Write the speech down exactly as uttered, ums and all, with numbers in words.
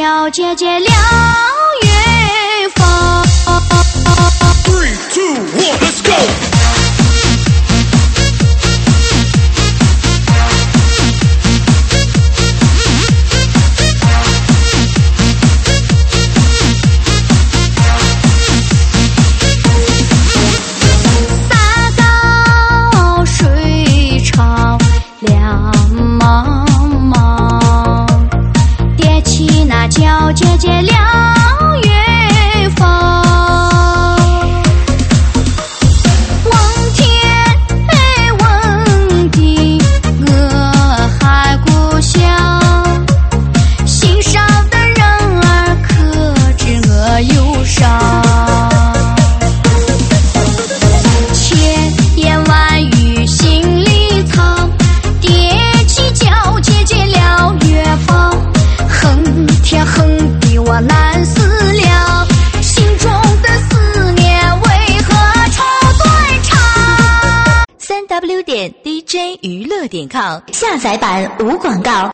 小姐姐了远方。 Three, two, one, let's go! 小姐姐了远方，问天问地我还故乡，心上的人儿可知我忧伤。千言万语心里藏，踮起脚姐姐了远方。 恨天恨地我难死了，心中的思念为何愁断肠？ 三 w 点 d j 娱乐点 com 下载版无广告。